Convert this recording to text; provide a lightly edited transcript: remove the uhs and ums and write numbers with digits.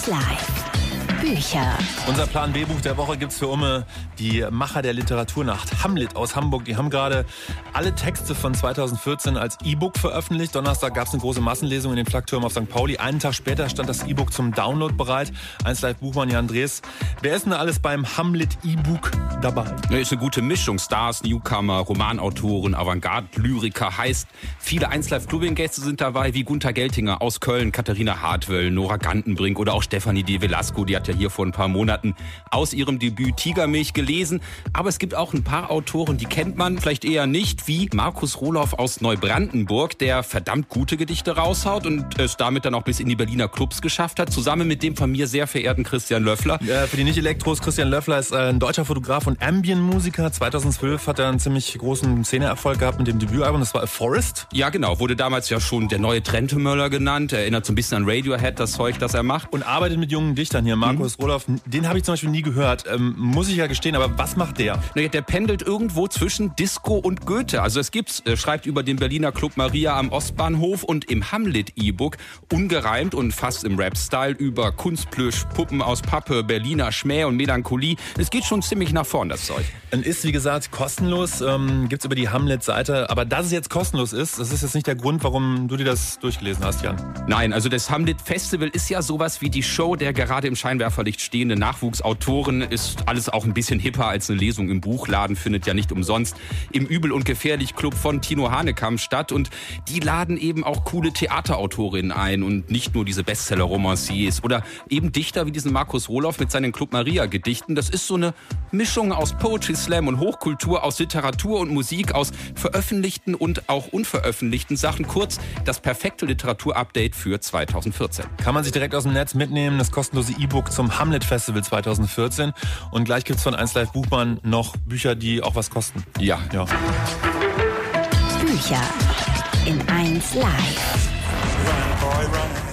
Live. Bücher. Unser Plan B-Buch der Woche gibt's für Umme, die Macher der Literaturnacht Hamlet aus Hamburg. Die haben gerade alle Texte von 2014 als E-Book veröffentlicht. Donnerstag gab's eine große Massenlesung in den Flaktürmen auf St. Pauli. Einen Tag später stand das E-Book zum Download bereit. 1Live Buchmann Jan Drees. Wer ist denn alles beim Hamlet E-Book dabei? Ist eine gute Mischung. Stars, Newcomer, Romanautoren, Avantgarde-Lyriker. Heißt, viele 1Live Clubbing-Gäste sind dabei, wie Gunther Geltinger aus Köln, Katharina Hartwell, Nora Gantenbrink oder auch Stefanie de Velasco. Die hat ja hier vor ein paar Monaten aus ihrem Debüt Tigermilch gelesen. Aber es gibt auch ein paar Autoren, die kennt man vielleicht eher nicht, wie Markus Rohloff aus Neubrandenburg, der verdammt gute Gedichte raushaut und es damit dann auch bis in die Berliner Clubs geschafft hat, zusammen mit dem von mir sehr verehrten Christian Löffler. Für die Nicht-Elektros, Christian Löffler ist ein deutscher Fotograf und Ambient-Musiker. 2012 hat er einen ziemlich großen Szeneerfolg gehabt mit dem Debütalbum, das war A Forest. Ja genau, wurde damals ja schon der neue Trentemöller genannt, erinnert so ein bisschen an Radiohead, das Zeug, das er macht. Und arbeitet mit jungen Dichtern hier, Markus Rohloff, den habe ich zum Beispiel nie gehört, muss ich ja gestehen, aber was macht der? Naja, der pendelt irgendwo zwischen Disco und Goethe. Also es gibt's, schreibt über den Berliner Club Maria am Ostbahnhof und im Hamlet-E-Book ungereimt und fast im Rap-Style über Kunstplüsch, Puppen aus Pappe, Berliner Schmäh und Melancholie. Es geht schon ziemlich nach vorn, das Zeug. Und ist, wie gesagt, kostenlos, gibt's über die Hamlet-Seite, aber dass es jetzt kostenlos ist, das ist jetzt nicht der Grund, warum du dir das durchgelesen hast, Jan. Nein, also das Hamlet-Festival ist ja sowas wie die Show der gerade im Scheinwerferlicht stehenden Nachwuchsautoren. Ist alles auch ein bisschen hipper als eine Lesung im Buchladen, findet ja nicht umsonst im Übel und Gefährlich Club von Tino Hanekamp statt. Und die laden eben auch coole Theaterautorinnen ein und nicht nur diese Bestseller-Romanciers oder eben Dichter wie diesen Markus Rohloff mit seinen Club Maria Gedichten. Das ist so eine Mischung aus Poetry Slam und Hochkultur, aus Literatur und Musik, aus veröffentlichten und auch unveröffentlichten Sachen. Kurz, das perfekte Literaturupdate für 2014. Kann man sich direkt aus dem Netz mitnehmen, das kostenlose E-Book zum Hamlet Festival 2014. Und gleich gibt's von 1Live Buchmann noch Bücher, die auch was kosten. Ja. Bücher in 1Live. Run, boy, run.